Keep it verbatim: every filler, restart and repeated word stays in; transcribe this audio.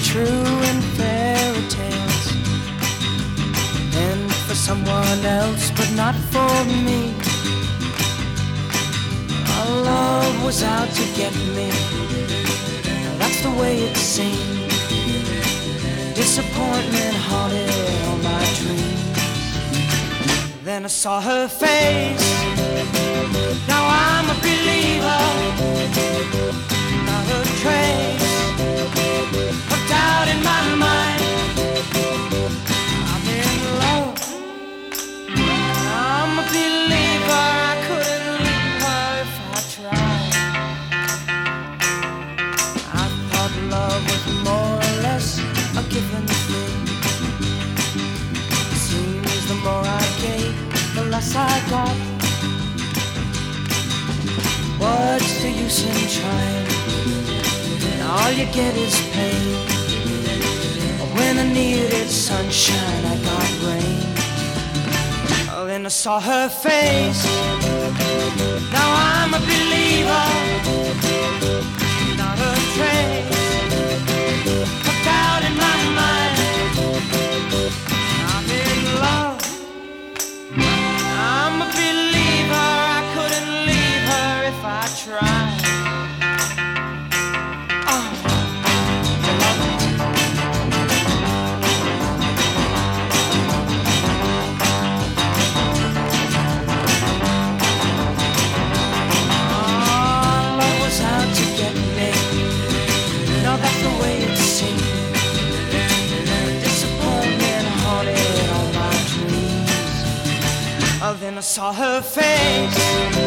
true in fairy tales, and for someone else, but not for me. Our love was out to get me. That's the way it seemed. Disappointment haunted all my dreams. Then I saw her face. Now I'm a believer. Not a trace of doubt in my mind. I'm in love. I'm a believer. I couldn't leave her if I tried. I thought love was more or less a given thing. Seems the more I gave, the less I got. What's the use in trying? All you get is pain. When I needed sunshine, I got rain. Oh, then I saw her face. Now I'm a believer. Not a trace of doubt in my mind. I'm in love. I'm a believer. I couldn't leave her if I tried. That's the way it seemed. Disappointment haunted all my dreams. Oh, then I saw her face.